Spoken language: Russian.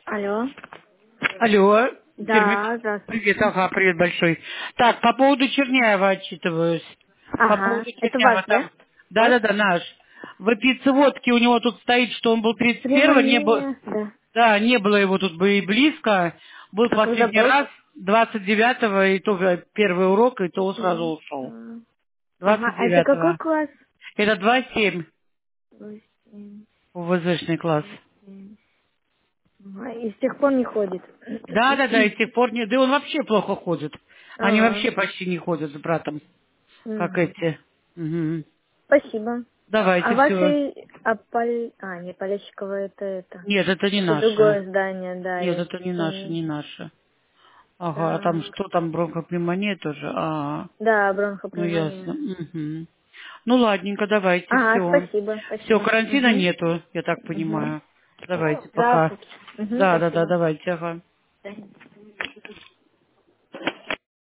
Алло. Алло, Да, здравствуйте. привет, ага, привет большой. Так, по поводу Черняева отчитываюсь. По Ага, поводу это Черняева ваш, там. да? Ваш? Да-да-да, наш. В эпицеводке у него тут стоит, что он был 31-го, не было, Треволнение, да. да, не было его тут бы и близко. Был А когда последний был? раз 29-го, и то первый урок, и то сразу ушел. 29. Ага, а это какой 29-го. класс? Это 2,7 8, УВЗшный класс. 8. Ага, и с тех пор не ходит. Да-да-да, и с тех пор не... Да и он вообще плохо ходит. Они А, вообще почти не ходят с братом. Как мгм. эти. Мгм. Спасибо. А Давайте все. ваши не Полещикова, это. Нет, это не Это наше. другое здание, да, Нет, я это не наше, помню. не наше. Ага, а там Так. что там, бронхопневмония тоже? Да, Ну ясно. бронхопневмония. Мгм. Ну ладненько, давайте, Ага, все. спасибо, Все, спасибо. карантина Угу. нету, я так Угу. понимаю. Давайте, пока. Здравствуйте. Угу, Да, да, да, спасибо. давайте, ага. До свидания.